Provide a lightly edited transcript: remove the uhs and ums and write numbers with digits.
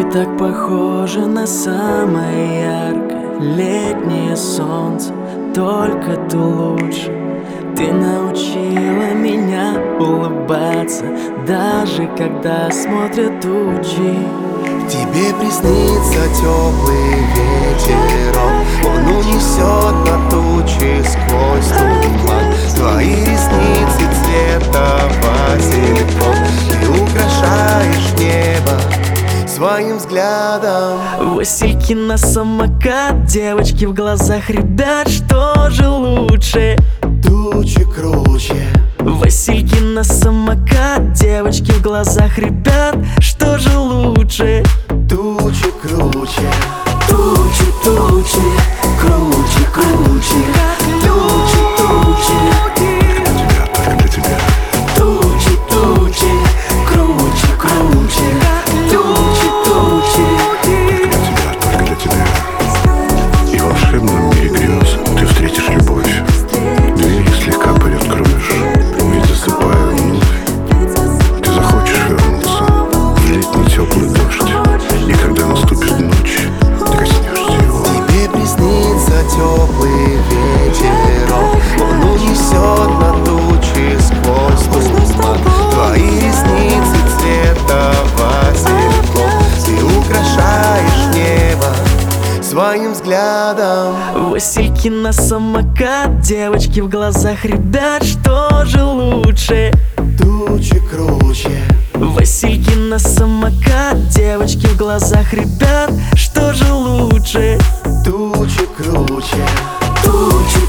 так похоже на самое яркое летнее солнце, только ты лучше. Ты научила меня улыбаться, даже когда смотрят тучи. Тебе приснится теплый ветерок, он унесет на тучи сквозь туман. Твои ресницы цвета васильков, ты украшаешь небо своим взглядом. Васильки на самокат, девочки в глазах, ребят, что же лучше? Тучи круче. Васильки на самокат, девочки в глазах, ребят, что же лучше? Тучи круче. Тучи, тучи, круче, круче. Тучи, тучи, Только для тебя. тучи, тучи, круче, круче. Тучи, тучи. Только для тебя. И в волшебном мире грез ты встретишь любовь. Дверь слегка приоткроешь, ведь засыпая вновь, ты захочешь вернуться в летний теплый дождь. И когда наступит ночь, ты коснешься его. Тебе приснится теплый ветерок, он унесет на тучи сквозь туман. Твои ресницы цвета васильков, ты украшаешь небо своим взглядом. Васильки на самокат, девочки в глазах, ребят, что же лучше? Тучи круче. Васильки на самокат, девочки в глазах, ребят, что же лучше? Тучи круче. Тучи,